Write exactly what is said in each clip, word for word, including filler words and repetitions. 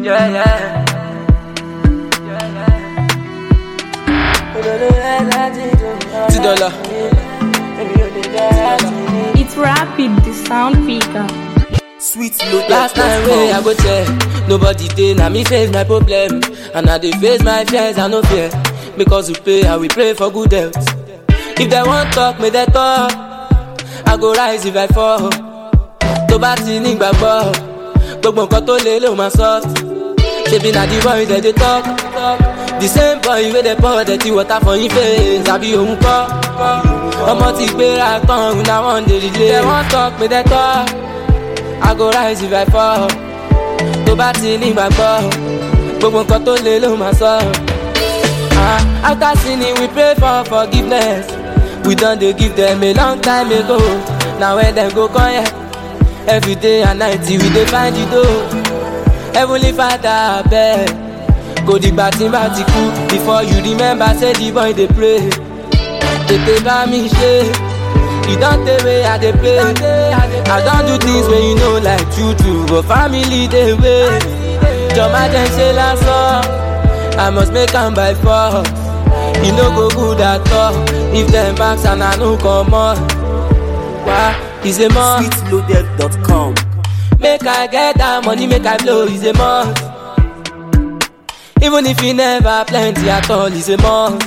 Yeah, yeah. Two dollar. It's rapid, the sound picker. Sweet loaded. Last time way I go check, nobody dey na me face my problem, and I dey face my fears I no fear, because we pray and we pray for good health. If they want talk, may they talk. I go rise if I fall. Tó bá ti ní gbàgbọ́, gbogbo nǹkan tó lè ló máa soft. Ṣebí na the boy that dey talk, the same boy wey dey pour dirty water for him face. Àbí òun kọ́, ọmọ ti gbéra tán, na one day delay. They want talk, may they talk. I go rise if I fall. Tó bá ti ní gbàgbọ́, gbogbo nǹkan tó lè ló máa soft. Ah, after sinning we pray for forgiveness. We done dey give them a long time ago. Now when them go come here, every day and night we dey find the door. Heavenly Father abeg, kò dìgbà tí n bá ti kú before you remember say the boy dey pray. Tètè bá mi ṣe, e don tey wey I dey play. I don do things wey you know like true true, but family dey wait. Jọ̀ọ́ jẹ́ ṣe lásán, I must make am by force. E no go good at all if dem ask and I no comot. Why? It's a must. sweet loaded dot com. Make I get that money, make I blow, it's a must. Even if you never plenty at all, it's a must.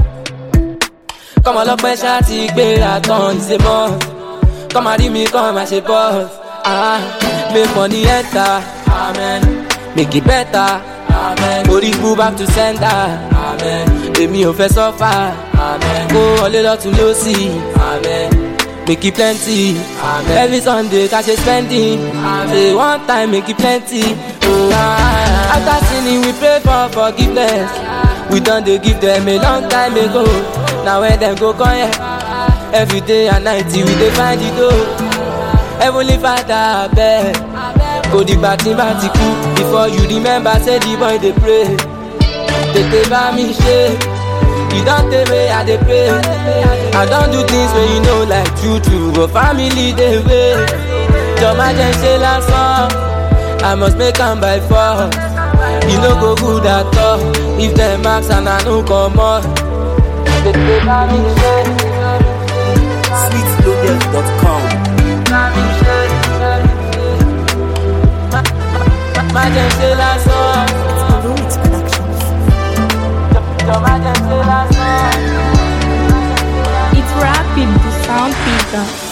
Come on, look my shawty, gbéra tán, it's a must. Come and read me, come and say boss. Ah, make money enter, amen. Make it better, amen. Body move back to center, amen. Èmi ò fẹ́ suffer, amen. Go all lọ tún lọ sí, amen. Make it plenty, amen. Every Sunday cash is spending, amen. Say one time make it plenty, oh, ah. After sinning we pray for forgiveness. We done dey give them a long time ago. Now when them go come here, every day and night we dey find the door. Heavenly Father abeg, kò dìgbà tí n bá ti kú before you remember say the boy dey pray. Tètè bá mi ṣe, e don tey wey I dey pray. I don do things wey you know like true true, but family dey wait. Jọ̀ọ́ jẹ́ ṣe lásán, I must make am by force. E no go good at all if dem ask and I no comot. Tètè bá mi ṣe, sweet loaded dot com. bá mi ṣe, má jẹ́ ṣe lásán. It's rapid, the sound picker.